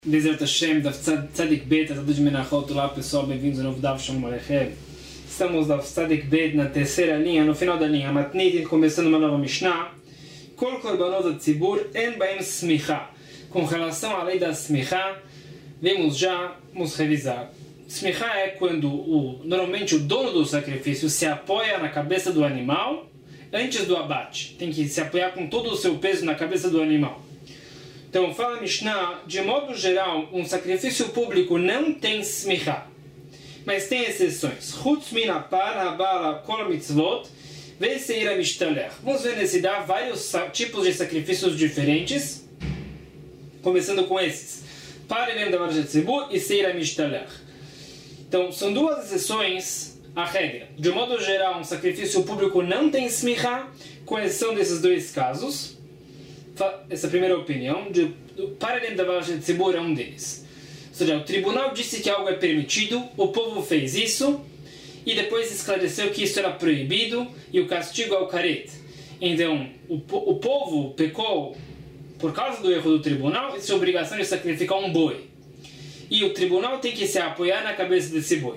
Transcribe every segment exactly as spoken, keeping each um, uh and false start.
Bezerra Hashem, da Tzadik Bet, a todos de Menachot, olá pessoal, bem-vindos ao novo Daf Shalom Aleichem. Estamos da Tzadik Bet na terceira linha, no final da linha, Matnit, começando uma nova Mishnah. Kol korbanot hatzibur en baem smicha. Com relação à lei da smicha, vemos já, vamos revisar. Smicha é quando o, normalmente o dono do sacrifício se apoia na cabeça do animal antes do abate. Tem que se apoiar com todo o seu peso na cabeça do animal. Então, fala Mishnah, de modo geral, um sacrifício público não tem smicha, mas tem exceções. Chutz min apar habala kol mitzvot veseira mishtalech. Vamos ver nesse dá vários tipos de sacrifícios diferentes, começando com esses. Parelem davar shetzibur e seira mishtalech. Então, são duas exceções à regra. De modo geral, um sacrifício público não tem smicha, com exceção desses dois casos. Essa é a primeira opinião, de Parelem davar shetzibur é um deles. Ou seja, o tribunal disse que algo é permitido, o povo fez isso, e depois esclareceu que isso era proibido, e o castigo é o karet. Então, o, o povo pecou por causa do erro do tribunal, e sua obrigação de sacrificar um boi. E o tribunal tem que se apoiar na cabeça desse boi.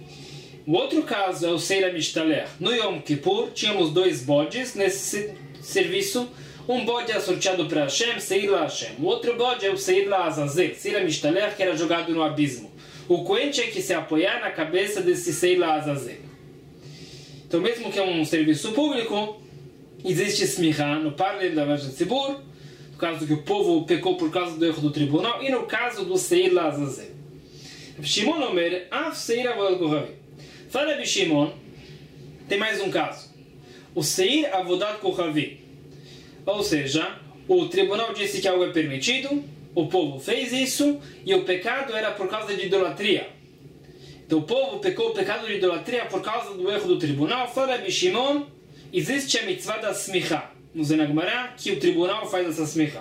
O outro caso é o Seira Mishtaler. No Yom Kippur, tínhamos dois bodes nesse serviço. Um bode é sorteado para Hashem, Seir la Hashem. O outro bode é o Seir la Azazel, Seir Mishtaler, que era jogado no abismo. O Cohen tinha que se apoiar na cabeça desse Seir la Azazel. Então, mesmo que é um serviço público, existe smicha no Parelem davar shetzibur, no caso que o povo pecou por causa do erro do tribunal, e no caso do Seir la Azazel. Shimon Omer, Af Seir avodat kohavim. Fala Rabbi Shimon, tem mais um caso. O Seir avodat kohavim. Ou seja, o tribunal disse que algo é permitido, o povo fez isso, e o pecado era por causa de idolatria. Então o povo pecou o pecado de idolatria por causa do erro do tribunal. Fala Rabbi Shimon, existe a mitzvah da smicha, no Zenagmará, que o tribunal faz essa smicha.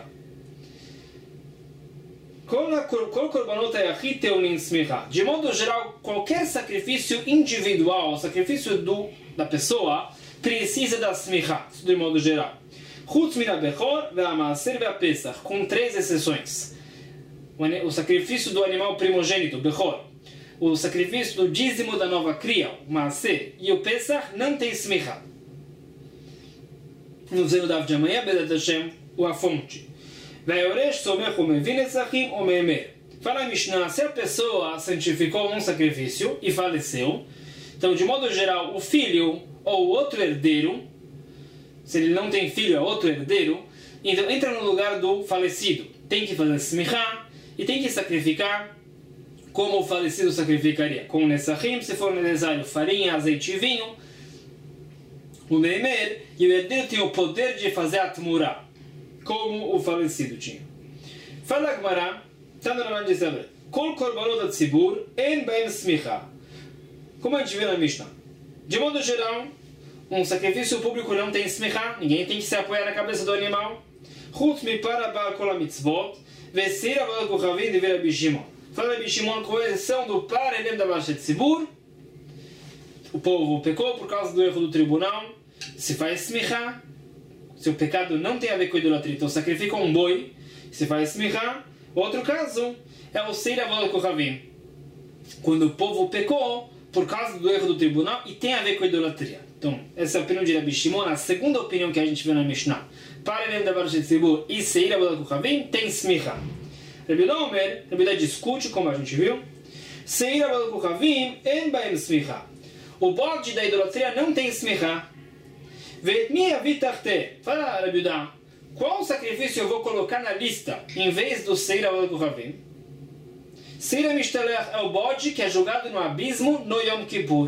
De modo geral, qualquer sacrifício individual, sacrifício do, da pessoa, precisa da smicha, de modo geral. Chutz min ha-bechor ve-ha-maaser ve-ha-pesach, com três exceções. O sacrifício do animal primogênito, bechor, o sacrifício do dízimo da nova cria, o maaser, e o pesach não tem smicha. No zero Daf de amanhã, Bezerra Hashem, a fonte. Ve-ha-yoresh somech u'mevin etzachim u'me'emer. Fala a Mishnah, se a pessoa santificou um sacrifício e faleceu, então, de modo geral, o filho ou o outro herdeiro, se ele não tem filho, é outro herdeiro, então entra no lugar do falecido. Tem que fazer smicha e tem que sacrificar como o falecido sacrificaria. Com nessachim, se for necessário, farinha, azeite e vinho. O meimer, e o herdeiro tem o poder de fazer a tmurá, como o falecido tinha. Fala a Gemara, está no Raman de Saber. Kol korbanot hatzibur en baem smicha. Como a gente vê na Mishnah. De modo geral, um sacrifício público não tem smicha, ninguém tem que se apoiar na cabeça do animal. Chutz mipar habal kol mitzvot veseir avodat kohavim de Rabbi Shimon. Fala Rabbi Shimon, com exceção do Parelem davar shetzibur, o povo pecou por causa do erro do tribunal, se faz smicha, se o pecado não tem a ver com idolatria, então sacrifica um boi, se faz smicha. Outro caso é o Seir avodat kohavim, quando o povo pecou por causa do erro do tribunal e tem a ver com idolatria. Então, essa é a opinião de Rabbi Shimon. A segunda opinião que a gente vê na Mishnah, Parelem davar shetzibur e Seir avodat kohavim, tem smicha. Rabbi Omer, Rabbi discute, como a gente viu, Seir avodat kohavim en baem smicha. O bode da idolatria não tem smicha. Ve'et mi avi tachteh. Fala Rabbi, qual sacrifício eu vou colocar na lista em vez do Seir avodat kohavim? Seir mishtalech é o bode que é jogado no abismo no Yom Kippur.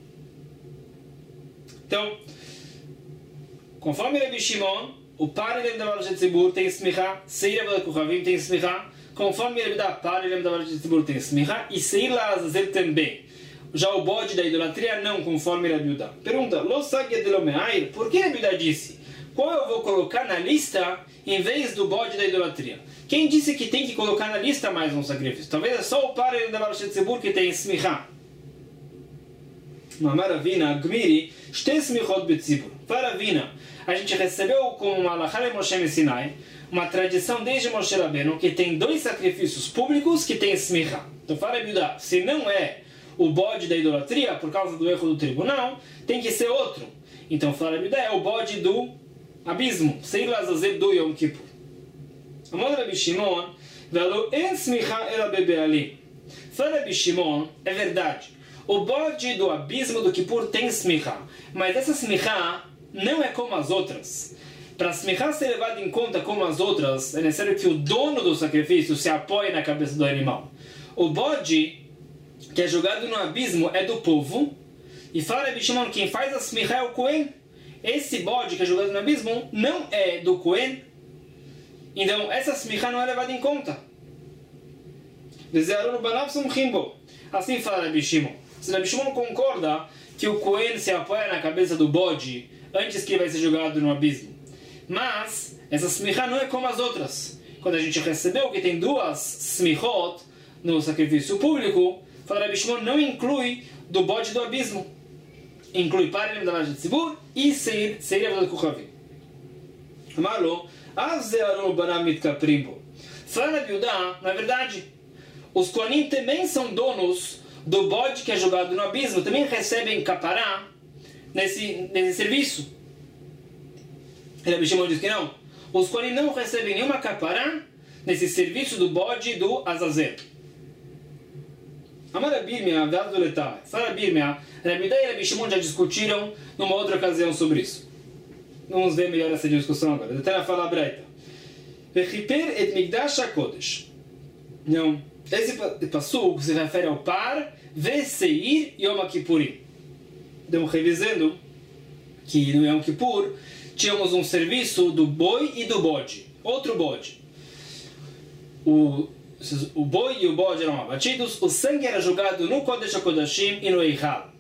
Então, conforme Rabbi Shimon, o Parelem davar shetzibur tem smicha, Seir avodat kohavim tem smicha. Conforme Rabbi da Parelem davar shetzibur tem smicha e Seir la Azazel também. Já o bode da idolatria não, conforme Rabbi da. Pergunta, Lo sagia de lo me'air, por que Rabbi da disse? Qual eu vou colocar na lista em vez do bode da idolatria? Quem disse que tem que colocar na lista mais um sacrifício? Talvez é só o Parelem davar shetzibur que tem smicha. Mamar Avina, Gmiri, Shte smichot betzibur. Para Avina, a gente recebeu como uma alachá de Moshe Sinai uma tradição desde Moshe Rabbeinu que tem dois sacrifícios públicos que tem smicha. Então fala Rabi Yudá, se não é o bode da idolatria, por causa do erro do tribunal, tem que ser outro. Então fala Rabi Yudá, é o bode do abismo, Seir Lazazel do Yom Kippur. Amor Rabi Shimon, velo en smicha ela bebealim. Fala Rabi Shimon, é verdade, o bode do abismo do Kippur tem smicha, mas essa smicha não é como as outras. Para a smicha ser levada em conta como as outras, é necessário que o dono do sacrifício se apoie na cabeça do animal. O bode que é jogado no abismo é do povo, e fala Rabi Shimon, quem faz a smicha é o Cohen. Esse bode que é jogado no abismo não é do Cohen, então essa smicha não é levada em conta. Assim fala Rabi Shimon. Se Rabi Shimon concorda que o Cohen se apoia na cabeça do bode antes que ele vai ser jogado no abismo, mas essa smicha não é como as outras. Quando a gente recebeu que tem duas smichot no sacrifício público, fala Rabi Shimon, não inclui do bode do abismo. Inclui Parim da Laje de Tzibur e Seir Avodat Kuchavim. Amalo, Azearon Banam Mitkaprimbo. Fala Rabi Yudá, na verdade, os Kohanim também são donos do bode que é jogado no abismo, também recebem capará nesse, nesse serviço. Rabi Shimon diz que não. Os Kohanim não recebem nenhuma capará nesse serviço do bode do Azazel. Amar Abirmia, Avdado Letai. Fala Abirmia, Rabi Yudá e Rabi Shimon já discutiram numa outra ocasião sobre isso. Vamos ver melhor essa discussão agora. Detalhe fala a Braita. Vechiper et Migdash HaKodesh. Não. Esse passuco se refere ao par Veseir Yom Kippurim. Então, revisando que no Yom Kippur tínhamos um serviço do boi e do bode. Outro bode. O, o boi e o bode eram abatidos, o sangue era jogado no Kodesh HaKodashim e no Eichal.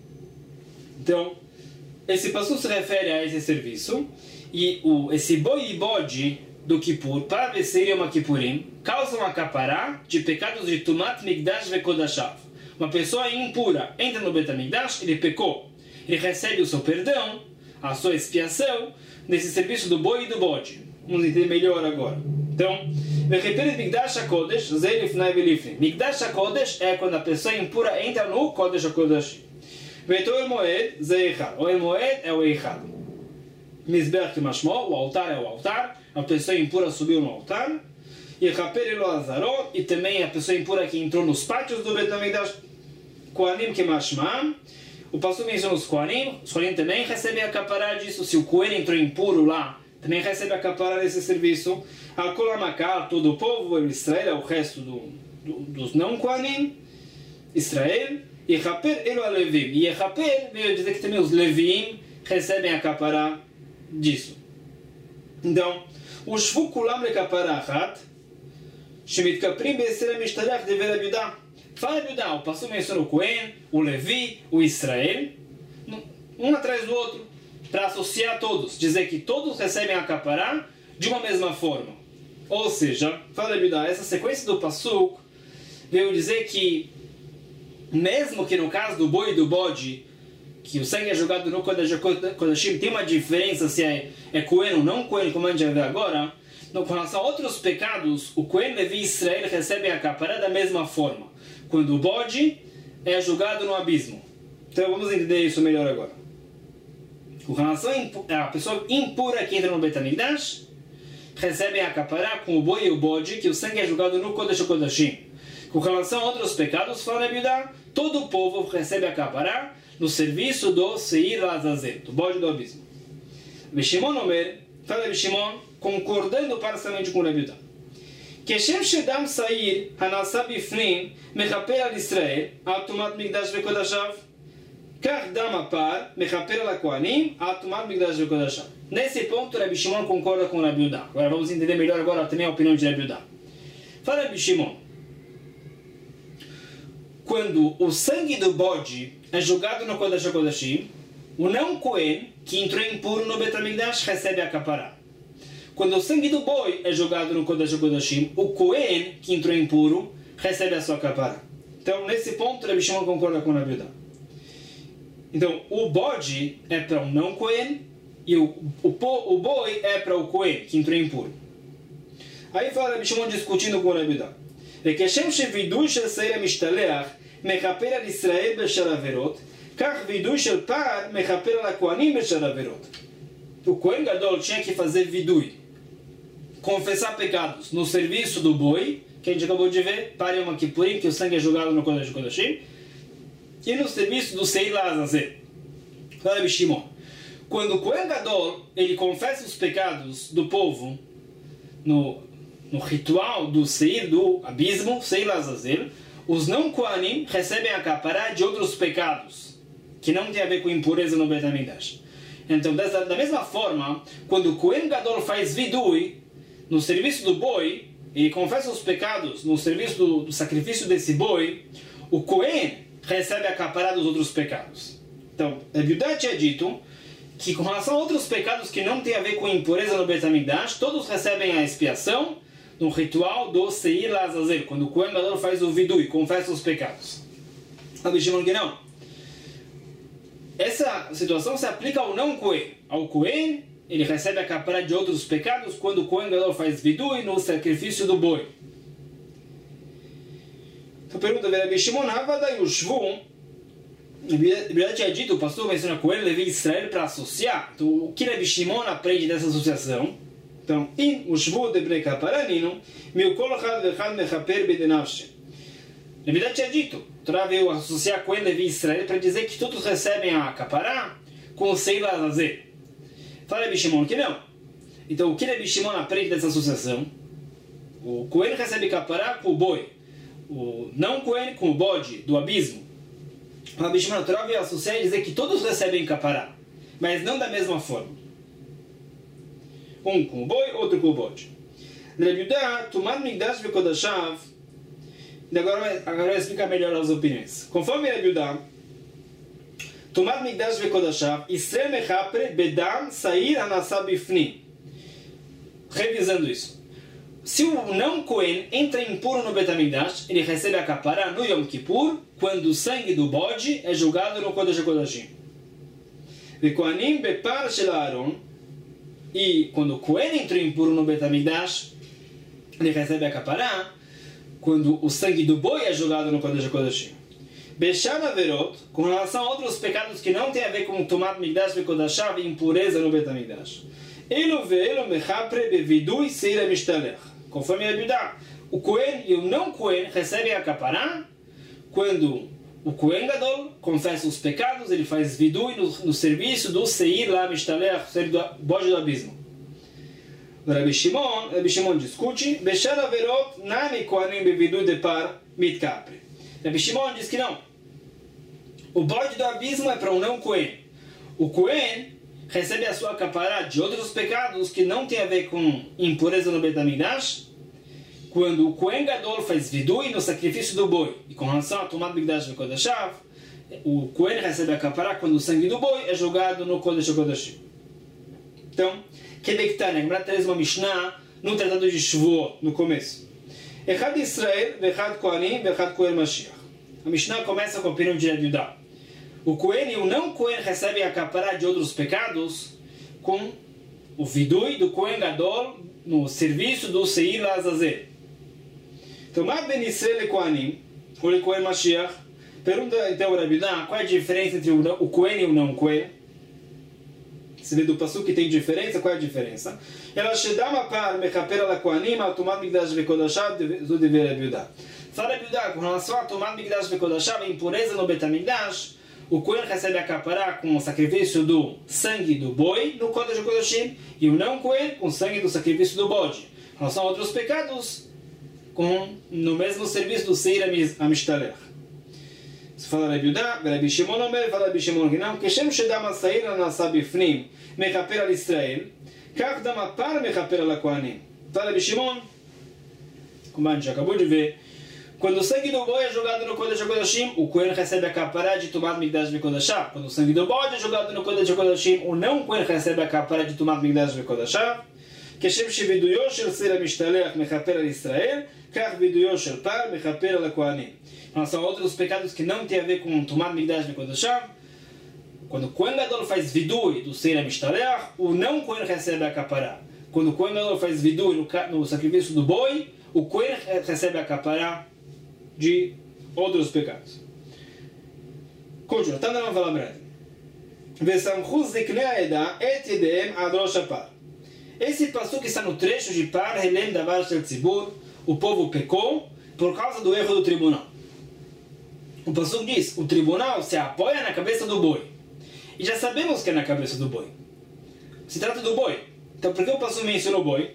Então, esse passuco se refere a esse serviço, e o, esse boi e bode do Kippur, para Veseir Yom Kippurim, causam a capará de pecados de Tumat Migdash Vekodashav. Uma pessoa impura entra no Bet HaMikdash, ele pecou. Ele recebe o seu perdão, a sua expiação, nesse serviço do boi e do bode. Vamos entender melhor agora. Então, Migdash HaKodesh, Zeilifnai Velifnei. Migdash HaKodesh é quando a pessoa impura entra no Kodesh HaKodashim. Veto El Moed, Zeichal. O El Moed é o Eichal. Mizbeach Mashmo, o altar é o altar. A pessoa impura subiu no altar. E Chaper Elo Azarot, e também a pessoa impura que entrou nos pátios do Bet HaMikdash. Kohanim Kemashmam. O pastor menciona os Kohanim. Os Kohanim também recebem a capará disso. Se o Kohen entrou impuro lá, também recebe a capará desse serviço. A Kolamakar, todo o povo, o Israel, é o resto do, do, dos não Kohanim. Israel. E Chaper Elo Alevim. E Chaper veio dizer que também os Levim recebem a capará disso. Então, o Shvu Kulam le Capará Achat, Shemitkaprim Be'esera Mishtalach de Rabi Yudá. Fala Rabi Yudá, o pastor menciona o Cohen, o Levi, o Israel, um atrás do outro, para associar todos, dizer que todos recebem a capará de uma mesma forma. Ou seja, fala Rabi Yudá, essa sequência do pasuk veio dizer que, mesmo que no caso do boi e do bode, que o sangue é jogado no Kodashim, tem uma diferença se é, é Cohen ou não Cohen, como a gente vai ver agora. Então, com relação a outros pecados, o Cohen, Levi e Israel recebem a capará da mesma forma, quando o bode é jogado no abismo. Então vamos entender isso melhor agora. Com relação à pessoa impura que entra no Bet HaMikdash, recebe a capará com o boi e o bode, que o sangue é jogado no Kodesh HaKodashim. Com relação a outros pecados, fala Rabi Yudá, todo o povo recebe a capará no serviço do Seir Lazazel, do bode do abismo. Shimon Omer, fala Rabi Shimon, concordando parcialmente com Rabi Yudá. Keshem Shedam Sair Hanasa Bifnim Mechaper al Israel Atumat Migdash Vekodashav Kach Dam Apar Mechaper al Kohanim Atumat Migdash Vekodashav. Nesse ponto, Rabi Shimon concorda com Rabi Yudá. Agora vamos entender melhor agora também a opinião de Rabi Yudá. Fala Rabi Shimon, quando o sangue do bode é jogado no Kodesh HaKodashim, o não Cohen, que entrou impuro no Bet HaMikdash, recebe a capará. Quando o sangue do boi é jogado no Kodesh HaKodashim, o Cohen, que entrou impuro, recebe a sua capará. Então, nesse ponto, Rabi Shimon concorda com Rabi Yudá. Então, o bode é para o não Cohen e o, o, o boi é para o Cohen, que entrou impuro. Aí fala Rabi Shimon discutindo com o Rabi Yehuda. וכשם שווידוי של שעיר המשתלח מכפר על ישראל בשאר עבירות, כך וידוי של פר מכפר על הכהנים בשאר עבירות. O Kohen Gadol tinha que fazer vidui, confessar pecados no serviço do boi, que a gente acabou de ver, para Yom Kippurim, que o sangue é jogado no Kodesh Kodashim, e no serviço do Seir Lazazel. Fala Rabi Shimon, quando o Kohen Gadol ele confessa os pecados do povo no, no ritual do Seir, do abismo, Seir Lazazel, os não Kohanim recebem a capará de outros pecados, que não tem a ver com impureza no Beit HaMikdash. Então, dessa, da mesma forma, quando o Kohen Gadol faz vidui no serviço do boi, e confessa os pecados no serviço do, do sacrifício desse boi, o Kohen recebe a capará dos outros pecados. Então, Rabi Yehuda tinha dito que com relação a outros pecados que não tem a ver com impureza no Beit HaMikdash, todos recebem a expiação no ritual do Seir Lazazel, quando o Kohen Gadol faz o vidui, confessa os pecados. Rabi Shimon que não. Essa situação se aplica ao não Kohen. Ao Kohen, ele recebe a capará de outros pecados quando o Kohen Gadol faz vidui no sacrifício do boi. Então pergunta, Rabi Shimon, Havada Yushvu, Rabi tinha dito, o pastor menciona Kohen, Levi Israel para associar. Então, o que Rabi Shimon aprende dessa associação? Então, In Ushvu de Bnei Kaparaninu, Miukol Chad Vechad Mechaper Bedenavshe. Rabi tinha dito, a Torá veio associar Kohen, Levi e Israel para dizer que todos recebem a capará com o Seir Lazazel. Fala Rabi Shimon que não. Então o que Rabi Shimon aprende dessa associação? O Kohen recebe capará com o boi, o não Kohen com o bode do abismo. Rabi Shimon, a Torá veio associar e dizer que todos recebem capará, mas não da mesma forma. Um com o boi, outro com o bode. Rabi Yehuda, Tumad Mikdash Vekodashav. Agora, agora vai explicar melhor as opiniões. Conforme Rabi Yehuda, Tumad Mikdash Vekodashav, Israel Mechapre Bedam Sair Anasa Bifnim. Revisando isso. Se o não Kohen entra impuro no Beit HaMikdash, ele recebe a capará no Yom Kippur, quando o sangue do bode é julgado no Kodesh HaKodashim. Vekohanim Bepar Shel Aaron. E quando o Kohen entra impuro no Beit HaMikdash, ele recebe a capará quando o sangue do boi é jogado no Kodesh HaKodashim. Bechar Averot, com relação a outros pecados que não tem a ver com Tumat Mikdash Vekodashav e impureza no Beit HaMikdash. Elo ve'elo mechapre bevidui seir mishtalech. Conforme Rabi Yehuda, o Kohen e o não Kohen recebem a capará quando o Kohen Gadol confessa os pecados, ele faz vidui no, no serviço do Seir lá Mishtalech, do bode do abismo. Rabi Shimon, Rabi Shimon discute, Bechar Averot nami Kohanim bevidui de par mitkapre. Rabi Shimon diz que não. O bode do abismo é para um não Kohen. O Kohen recebe a sua capará de outros pecados que não tem a ver com impureza no Beit HaMikdash, quando o Kohen Gadol faz vidui no sacrifício do boi. E com relação a Tumat Mikdash Vekodashav, o Kohen recebe a capará quando o sangue do boi é jogado no Kodesh HaKodashim. Então, Kebektane, a Gemara traz uma Mishnah no Tratado de Shavuot, no começo. Echad Israel, Vechad Kohanim, Vechad Kohen Mashiach. A Mishnah começa com a opinião de Rabi Yehuda. O Kohen e o não Kohen recebem a capará de outros pecados com o vidui do Kohen Gadol no serviço do Seir Lazazel. Então, Mad Ben Israel e Kohanim, ou Kohen Mashiach, pergunta então o Rabi Yehuda qual é a diferença entre o Kohen e o não Kohen. Se vê do Pasuk que tem diferença, qual é a diferença? Ela Shedam Apar Mechaper Ala Kohanim, Tumat Mikdash Vekodashav, do dever Rabi Yehuda. Fala Rabi Yehuda, com relação a Tumat Mikdash Vekodashav, a impureza no Beit HaMikdash, o Kohen recebe a capará com o sacrifício do sangue do boi no Kodesh HaKodashim e o não Kohen com o sangue do sacrifício do bode. Em relação a outros pecados, com, no mesmo serviço do Seir HaMishtalech. Se fala Rabi Yehuda, Rabi Shimon Omer, fala Rabi Shimon que não, Keshem Shedam Asair Anasa Bifnim Mechaper Al Israel, Kach Dam Apar Mechaper Al Kohanim. Fala Rabi Shimon, como a gente acabou de ver, quando o sangue do boi é jogado no Kodesh HaKodashim, o Kohen recebe a capará de Tumat Mikdash Vekodashav. Quando o sangue do bode é jogado no Kodesh HaKodashim, o não Kohen recebe a capará de Tumat Mikdash Vekodashav. Keshem Sheviduyo Shel Seir HaMishtalech Mechaper Al Israel, Kach Viduyo Shel Par Mechaper Al Kohanim. São outros pecados que não tem a ver com Tumat Mikdash Vekodashav. Quando o Kohen Gadol faz vidui do Seir HaMishtalech, o não Kohen recebe a capará quando o Kohen Gadol faz vidu no, no sacrifício do boi, o Kohen recebe a capará de outros pecados. Continua, está na nova breve. Esse passuque está no trecho de Par Helem Davar Shel Tzibur, o povo pecou por causa do erro do tribunal. O passuque diz, o tribunal se apoia na cabeça do boi. E já sabemos que é na cabeça do boi. Se trata do boi. Então por que o passuque mencionou o boi?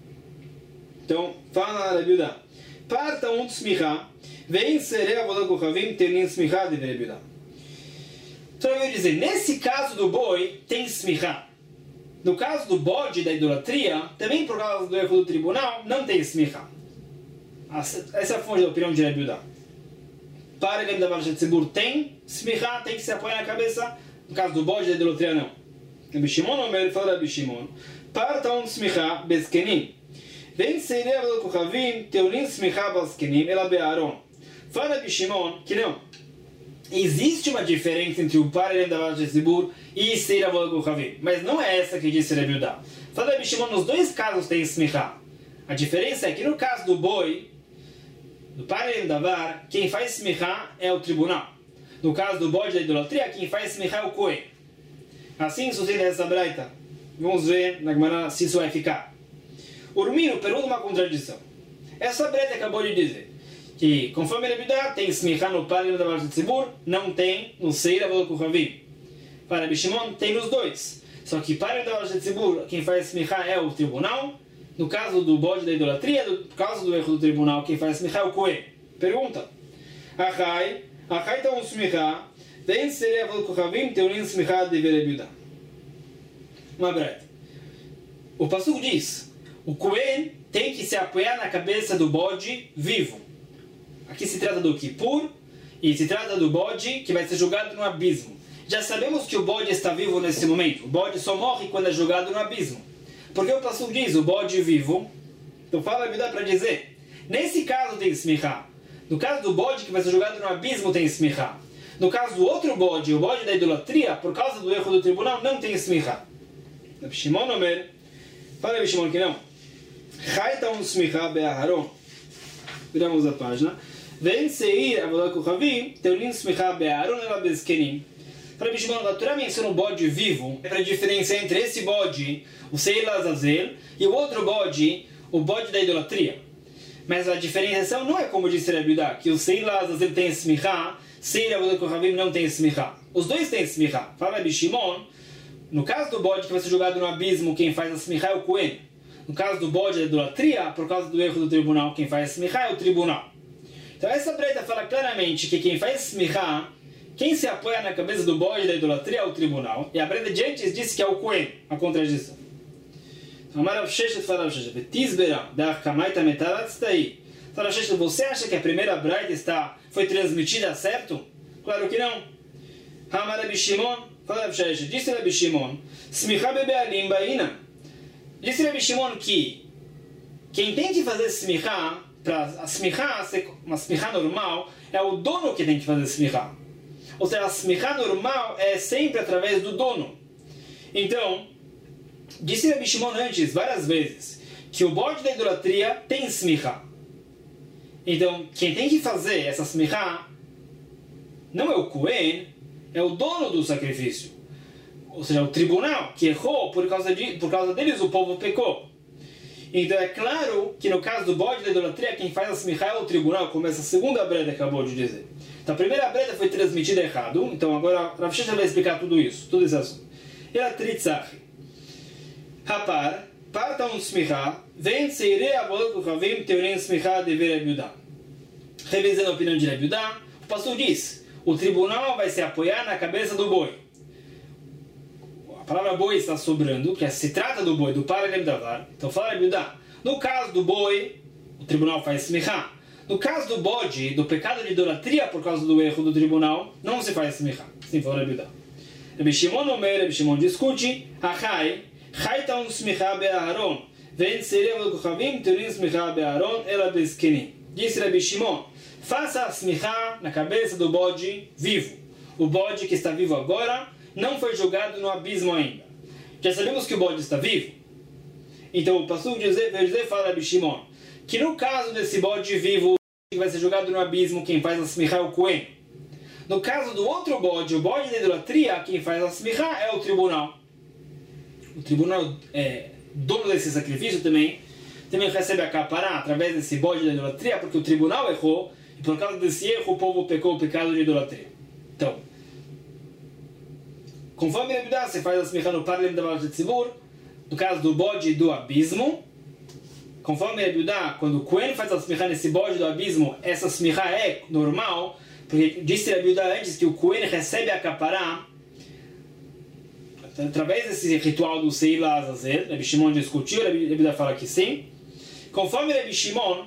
Então, fala na Rebiudá. Parta um tzmicha, vem serei avodah kochavim tenin tzmicha de Rebiudá. Então eu vou dizer, nesse caso do boi, tem smicha. No caso do bode da idolatria, também por causa do erro do tribunal, não tem smicha. Essa é a fonte da opinião de Rebiudá. Para ele da Tzibur tem smicha, tem que se apoiar na cabeça. No caso do bode da idolatria, não. Rabi Shimon, ele fala Rabi Shimon. Parta um smicha, bezkenim. Vem serei avodah kochavim tenin smicha bezkenim, ela be'aron. Fala Rabi Shimon que não. Existe uma diferença entre o Parelem da Tzibur e Seir Avodah Kochavim, mas não é essa que disse Rebiudá. Fala Rabi Shimon, nos dois casos tem smicha. A diferença é que no caso do boi, do Parelem Davar, quem faz smicha é o tribunal. No caso do bode da idolatria, quem faz smicha é o Kohen. Assim sucede essa braita. Vamos ver na Gemara se isso vai ficar. Urmino pergunta uma contradição. Essa braita acabou de dizer que, conforme Rebiudá, tem smicha no Parelem Davar Tzibur, não tem no Seir Avodah Kochavim. Para Rabi Shimon, tem nos dois. Só que Parelem Davar Tzibur, quem faz smicha é o tribunal. No caso do bode da idolatria, do, por causa do erro do tribunal, quem faz smicha é o Kohen. Pergunta. Achai, achai tá um smicha, vem Seir Avodah Kochavim, teunin smicha de Rebiudá. Uma breve. O passuco diz, o Kohen tem que se apoiar na cabeça do bode vivo. Aqui se trata do Kippur e se trata do bode que vai ser jogado no abismo. Já sabemos que o bode está vivo nesse momento. O bode só morre quando é jogado no abismo. Porque o passuco diz, o bode vivo. Então fala a vida para dizer, nesse caso tem smicha. No caso do bode que vai ser jogado no abismo tem smicha. No caso do outro bode, o bode da idolatria, por causa do erro do tribunal, não tem smicha. Rabi Shimon Omer, fala Rabi Shimon que não. Chaita um smicha be'aharon. Viramos a página. Vem Seir Avodah Kochavim, teunin smicha be'aharon ela bezkenim. Rabi Shimon, a Torá menciona o bode vivo para diferenciar entre esse bode, o Seir Azazel, e o outro bode, o bode da idolatria. Mas a diferenciação não é como disse Rebiudá, que o Seir Azazel tem smicha, Seir Avodah Kochavim não tem smicha. Os dois têm smicha. Fala Rabi Shimon, no caso do bode que vai ser jogado no abismo, quem faz a smicha é o Kohen. No caso do bode da idolatria, por causa do erro do tribunal, quem faz a smicha é o tribunal. Então essa breita fala claramente que quem faz smicha, quem se apoia na cabeça do bode da idolatria é o tribunal. E a breita de antes disse que é o Kohen, a contradição. Então, Rav Sheshet fala Rav Sheshet, Tizbera, da Kamaita Metaratz está aí. Fala Rav Sheshet, você acha que a primeira breita está, foi transmitida certo? Claro que não. Hamar Rabi Shimon, fala Rav Sheshet, disse Rabi Shimon, Smicha bebealim baina. Disse Rabi Shimon que quem tem que fazer smicha, para a smicha ser uma smicha normal, é o dono que tem que fazer smicha. Ou seja, a smicha normal é sempre através do dono. Então, disse Rabi Shimon antes, várias vezes, que o bode da idolatria tem smicha. Então, quem tem que fazer essa smicha não é o Kohen, é o dono do sacrifício. Ou seja, o tribunal que errou, por causa, de, por causa deles o povo pecou. Então é claro que no caso do bode da idolatria, quem faz a smicha é o tribunal, como essa segunda breta acabou de dizer. Então a primeira breta foi transmitida errado, então agora Rav Sheshet vai explicar tudo isso, tudo esse assunto. Ela tritzach. Rapar, parta um smicha, vem seirei avodah kochavim teunin smicha de Rebiudá. Revisando a opinião de Rebiudá, o pastor diz, o tribunal vai se apoiar na cabeça do boi. A palavra boi está sobrando, porque se trata do boi, do Parelem Davar. Então fala Rebiudá, no caso do boi, o tribunal faz smicha. No caso do bode, do pecado de idolatria por causa do erro do tribunal, não se faz smicha. Assim fala Rebiudá. Rabi Shimon Omer, Rabi Shimon discute, Achai, Chaita um smicha be'aharon, vem Seirei Avodah Kochavim, teunin smicha be'aharon, ela bezkenim. Disse Rabi Shimon, faça a smicha na cabeça do bode vivo. O bode que está vivo agora não foi jogado no abismo ainda. Já sabemos que o bode está vivo. Então o Passuco José fala Rabi Shimon que no caso desse bode vivo que vai ser jogado no abismo, quem faz a smichá é o Cohen. No caso do outro bode, o bode da idolatria, quem faz a smichá é o tribunal. O tribunal é dono desse sacrifício também, também recebe a capará através desse bode da idolatria, porque o tribunal errou, e por causa desse erro o povo pecou o pecado de idolatria. Então, conforme Rabi Yehuda, você faz a smichá no Parlim da Baal Tzibur, no caso do bode do abismo, conforme Rabi Yehuda, quando o Cohen faz a smichá nesse bode do abismo, essa smichá é normal, porque disse Rabi Yehuda antes que o Cohen recebe a capará através desse ritual do Seila Azazel. Rabi Shimon discutiu, Rabi Yehuda fala que sim. Conforme Rabi Shimon,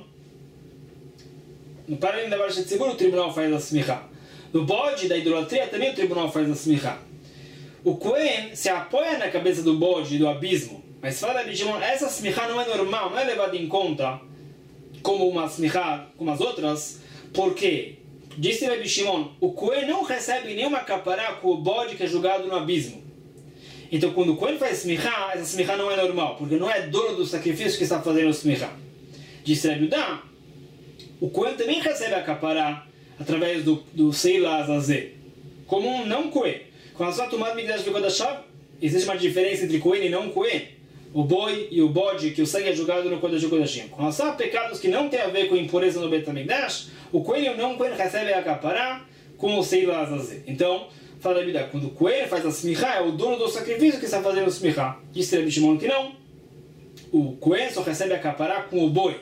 no Parlim da Baal Tzibur, o tribunal faz a smichá. No bode da idolatria também o tribunal faz a smichá. O Cohen se apoia na cabeça do bode do abismo, mas fala Rabi Shimon, essa smichá não é normal, não é levada em conta como uma smichá como as outras, porque, disse Rabi Shimon, o Cohen não recebe nenhuma capará com o bode que é jogado no abismo. Então quando o Cohen faz smichá, essa smichá não é normal, porque não é dono do sacrifício que está fazendo o smichá. Disse Rabi Yehuda, o Cohen também recebe a capará através do, do Seila Azazel, como um não Cohen. Com a sua tomada de Migdash V'Kodashah, existe uma diferença entre Cohen e não Cohen. O boi e o bode, que o sangue é jogado no Kodesh Kodashim. Com relação a pecados que não tem a ver com impureza no Beit HaMikdash, o Cohen e o não Cohen recebem a capará com o Seila Azazel. Então, fala Rabi Yehuda, quando o Cohen faz a smichá, é o dono do sacrifício que está fazendo a smichá. Disse Rabi Shimon que não. O Cohen só recebe a capará com o boi.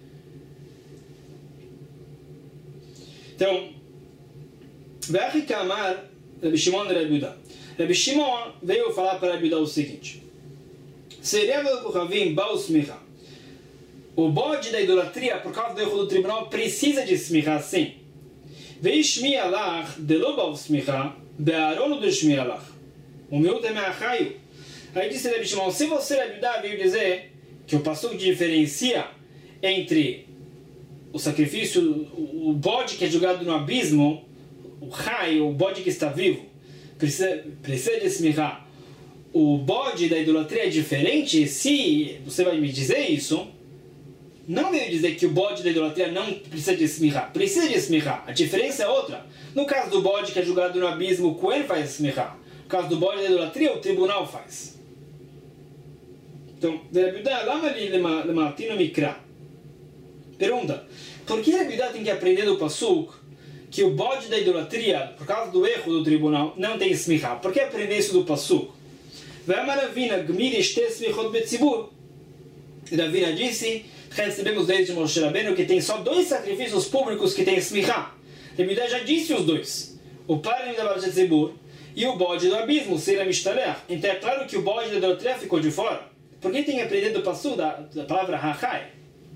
Então, Ve'achi Kamar Rabi Shimon e Rabi Yehuda. Rabi Shimon veio falar para Rabi Yehuda o seguinte: Serevel Kuchavim Baal Smichá. O bode da idolatria, por causa do erro do tribunal, precisa de smichá sim. Veishmi alach delo Baal Smichá be'aronu do Shmi alach. O meu é me'achayu. Aí disse Rabi Shimon, se você, Rabi Yehuda, veio dizer que o pastor diferencia entre o sacrifício, o bode que é jogado no abismo, o raio, o bode que está vivo, precisa, precisa de smichá. O bode da idolatria é diferente. Se você vai me dizer isso, não veio dizer que o bode da idolatria não precisa de smichá. Precisa de smichá. A diferença é outra. No caso do bode que é jogado no abismo, o Cohen faz smichá. No caso do bode da idolatria, o tribunal faz. Então, Rabi Yehuda, lama li lematino mikra. Pergunta: por que Rabi Yehuda tem que aprender do Pasuk que o bode da idolatria, por causa do erro do tribunal, não tem smichá? Por que aprender isso do Pasuk? Ravina disse, recebemos desde Moshe Rabbeinu que tem só dois sacrifícios públicos que tem smichá. Rabi Yehuda já disse os dois: o Parlim da Baal Tzibur e o bode do abismo, Seira Mishtalech. Então é claro que o bode da idolatria ficou de fora. Por que tem que aprender do Pasuk da, da palavra Hachai?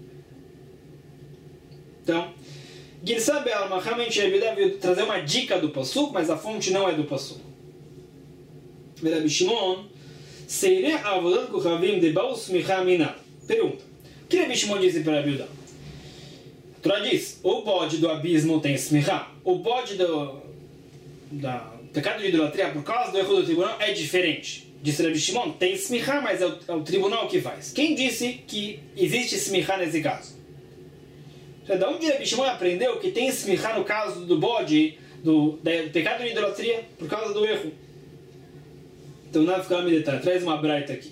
Então, Girsá Be'alma, realmente Rabi Yehuda veio trazer uma dica do Pasuk, mas a fonte não é do Pasuk. Rabi Shimon, Seire Avodat Kuchavim de Baal Smichá Mina. Pergunta: o que Rabi Shimon disse para Rabi Yehuda? A Torá diz: o bode do abismo tem smichá. O bode do da pecado de idolatria, por causa do erro do tribunal, é diferente. Disse Rabi Shimon, tem smichá, mas é o, é o tribunal que faz. Quem disse que existe smichá nesse caso? De onde Rabi Shimon aprendeu que tem smichá no caso do bode, do, do pecado de idolatria, por causa do erro? Então, não ficar me detalhe. Traz uma braita aqui.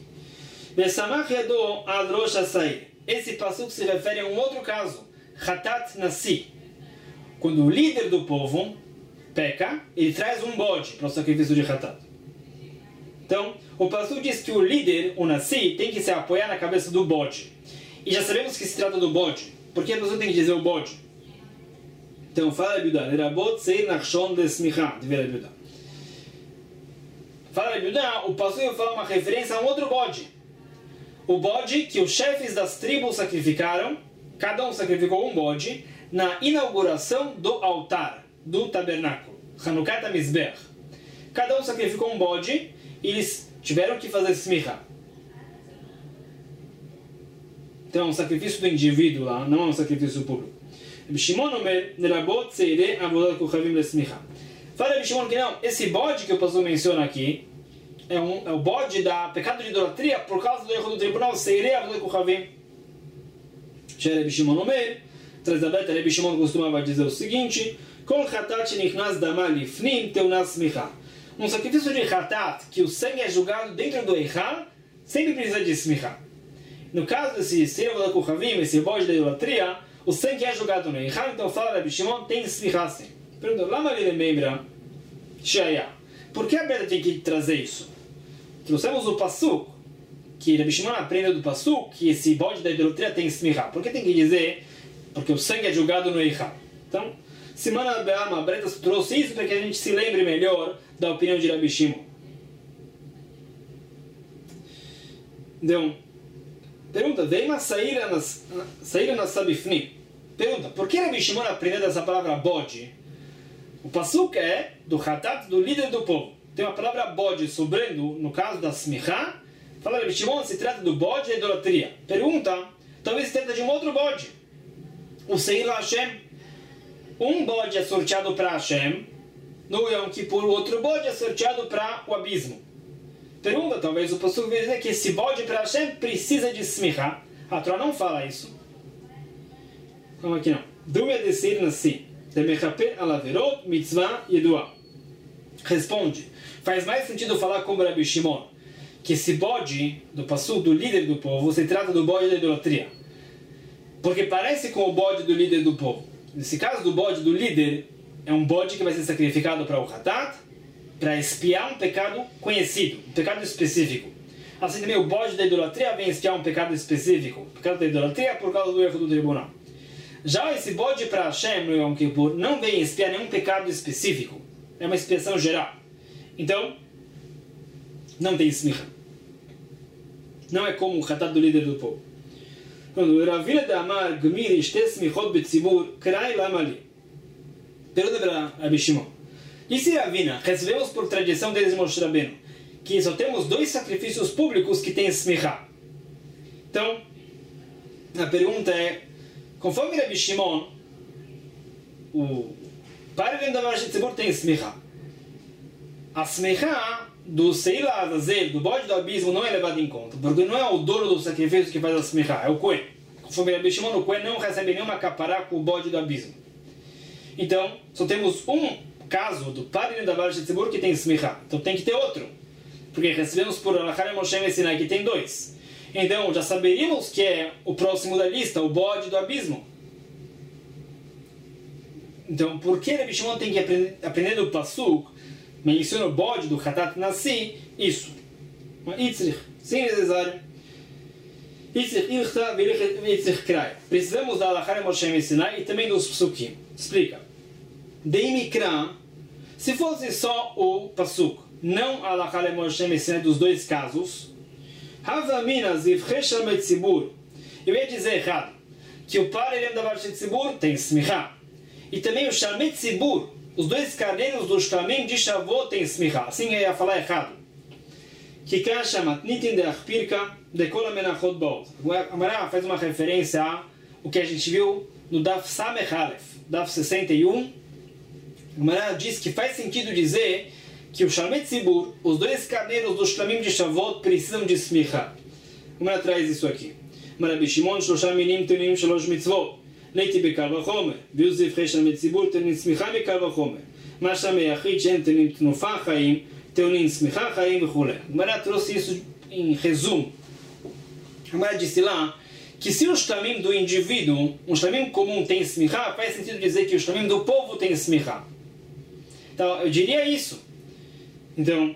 Esse passuco se refere a um outro caso. Hatat Nasi. Quando o líder do povo peca, ele traz um bode para o sacrifício de Hatat. Então, o passuco diz que o líder, o Nasi, tem que se apoiar na cabeça do bode. E já sabemos que se trata do bode. Por que a pessoa tem que dizer o bode? Então, fala Rabi Yehuda, Lerabot seir nachshon de smichá, de Rabi Yehuda. Fala Rabi Yehuda, o pastor fala uma referência a um outro bode. O bode que os chefes das tribos sacrificaram, cada um sacrificou um bode, na inauguração do altar, do tabernáculo, Hanukat HaMizbeach. Cada um sacrificou um bode e eles tiveram que fazer smichá. Então, é um sacrifício do indivíduo lá, não é um sacrifício público. Rabi Shimon omer, nerabot seire avodat kuchavim lesmicha. Fala Rabi Shimon que não, esse bode que o pastor menciona aqui, é, um, é o bode da pecado de idolatria por causa do erro do tribunal Seirei Avodat Kochavim. Rebi Shimon Omer, traz a beta, Rebi Shimon costumava dizer o seguinte: Kol Hatat Shenichnas Dama Lifnim Teunas Smicha. Um sacrifício de Hatat, que o sangue é julgado dentro do Eichal, sempre precisa de Smicha. No caso desse Seirei Avodat Kochavim, esse bode da idolatria, o sangue é julgado no Eichal, então fala Rebi Shimon, tem Smicha sim. Pergunta, Lama ele lembra Shaya? Por que a Beta tem que trazer isso? Trouxemos o Passuk, que Rebi Shimon aprende do Passuk, que esse bode da idolatria tem Smicha. Por que tem que dizer? Porque o sangue é julgado no Eichal. Então, semana Be'alma, a Beta trouxe isso para que a gente se lembre melhor da opinião de Rebi Shimon. Então, pergunta, vem uma saída na Sabifnim. Pergunta, por que Rebi Shimon aprendeu dessa palavra bode? O Passuk é do Hatat, do líder do povo. Tem uma palavra bode sobrando, no caso da Smicha. Fala Rebi Shimon, se trata do bode da idolatria. Pergunta, talvez se trata de um outro bode. O Seir Hashem. Um bode é sorteado para Hashem, no Yom Kippur, o outro bode é sorteado para o abismo. Pergunta, talvez o Passuk vai dizer que esse bode para Hashem precisa de Smicha. A Torá não fala isso. Como aqui não. Dúvida de ser nasci. Demechaper alaverot mitzvah yedua. Responde. Faz mais sentido falar como Rebi Shimon, que esse bode do Passuk, do líder do povo, se trata do bode da idolatria. Porque parece com o bode do líder do povo. Nesse caso do bode do líder, é um bode que vai ser sacrificado para o Hatat, para expiar um pecado conhecido, um pecado específico. Assim também o bode da idolatria vem expiar um pecado específico. O pecado da idolatria é por causa do erro do tribunal. Já esse bode para Hashem no Yom Kippur não vem expiar nenhum pecado específico. É uma expiação geral. Então, não tem smicha. Não é como o Hatat do líder do povo. Quando Ravina de Amar Gmir ishte smichot betzibur krai lamali. Pergunta para Rebi Shimon. Disse Ravina, recebemos por tradição desde Moshe Rabbeinu, que só temos dois sacrifícios públicos que têm smicha. Então, a pergunta é, conforme Rebi Shimon, o Paralelo da Varshit Tzibur tem smicha. A smicha do Seir Azazel, do bode do abismo, não é levada em conta, porque não é o dono do sacrifício que faz a smicha, é o Kohen. Conforme Rebi Shimon, o Kohen não recebe nenhuma capará com o bode do abismo. Então, só temos um caso do Paralelo da Varshit Tzibur que tem smicha. Então tem que ter outro. Porque recebemos por Alachar Moshe e Sinai que tem dois. Então, já saberíamos que é o próximo da lista, o bode do abismo. Então, por que Rebi Shimon tem que aprender, aprender do Passuk, menciona o bode do Hatat Nasi, isso? Itzrich, sem necessário. Itzrich Ircha Itzrich Krai. Precisamos da Alachar Moshe e Sinai e também dos Psukim. Explica. Dei Mikra, se fosse só o Passuk, não a Alachar Moshe e Sinai dos dois casos, Havaminas Ivchesham Etzibur. Eu ia dizer errado, que o Paralelo da Varshit Tzibur tem smicha. E também o Shalmei Tzibur, os dois carneiros do Shlamim de Shavuot tem smicha. Assim eu ia falar errado. Que Kasha Matnitin de Achpirka de Kol Amenachot Baot. A Mará faz uma referência a o que a gente viu no Daf Samech Aleph, Daf sessenta e um. A Mará diz que faz sentido dizer que o Shalmei Tzibur, os dois carneiros do Shlamim de Shavuot, precisam de smicha. A Mará traz isso aqui. Rebi Shimon, Shlosha Minim Tenim Shlosh Mitzvot. Leite Bekal Vachomer, Viuziv Cheshamei Tzibur, Tenim Smicha Bekal Vachomer. Mashamei Achid Shem Tenim Tnufa Chaim, Tenim Smicha Chaim Vechulé. A Mará trouxe isso em resumo. A Mará disse lá que se o Shlamim do indivíduo, um Shlamim comum tem smicha, faz sentido dizer que o Shlamim do povo tem smicha. Então, eu diria isso. Então,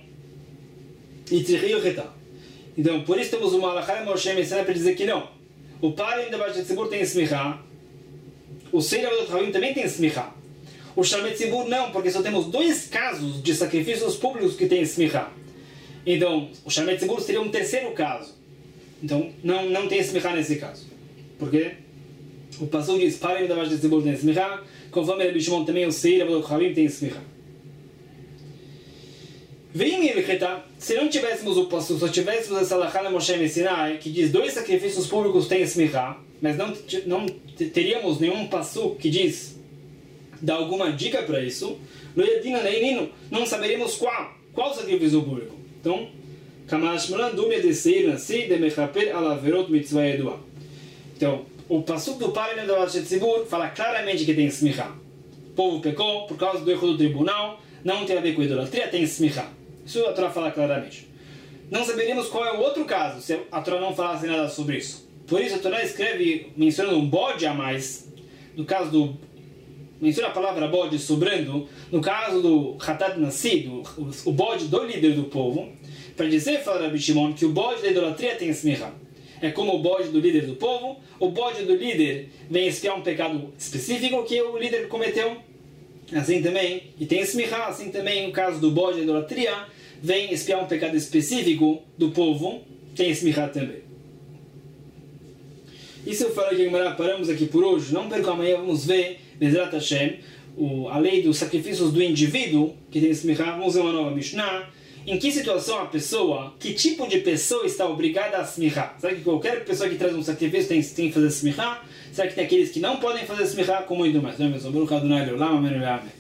então, por isso temos uma Alachar Moshe e Sinai para dizer que não. O Paralelo da Varshit Tzibur tem smicha. O Seir Avodat Kochavim também tem smicha. O Shalmei Tzibur não, porque só temos dois casos de sacrifícios públicos que tem smicha. Então, o Shalmei Tzibur seria um terceiro caso. Então, não, não tem smicha nesse caso. Porque o Passuk diz, Paralelo da Varshit Tzibur tem smicha, conforme Rebi Shimon também o Seir Avodat Kochavim tem smicha. Se não tivéssemos o Passuk, só tivéssemos essa Alachar Moshe e Sinai, que diz dois sacrifícios públicos têm smicha, mas não, não teríamos nenhum Passuk que diz, dá alguma dica para isso, não saberíamos qual, qual sacrifício público. Então, Kamashmalan Dumia de Seir Nasi de Mechaper Alaverot Mitzvah Edua. Então, o Pasuk do Paralel da Tzibur fala claramente que tem smicha. O povo pecou por causa do erro do tribunal, não tem a ver com idolatria, tem smicha. Isso a Torá fala claramente. Não saberíamos qual é o outro caso se a Torá não falasse nada sobre isso. Por isso a Torá escreve mencionando um bode a mais, no caso do... menciona a palavra bode sobrando, no caso do Hatat Nassi, o bode do líder do povo, para dizer, fala Rabi Shimon, que o bode da idolatria tem smicha. É como o bode do líder do povo, o bode do líder vem expiar um pecado específico que o líder cometeu, assim também, e tem smicha, assim também o caso do bode da idolatria, vem expiar um pecado específico do povo, tem smicha também. Isso eu falo que paramos aqui por hoje, não percam amanhã, vamos ver, Bezrat Hashem, o, a lei dos sacrifícios do indivíduo, que tem smicha, vamos ver uma nova Mishnah. Em que situação a pessoa, que tipo de pessoa está obrigada a smicha? Será que qualquer pessoa que traz um sacrifício tem, tem que fazer smicha? Será que tem aqueles que não podem fazer smicha? Com muito mais. Não é mesmo?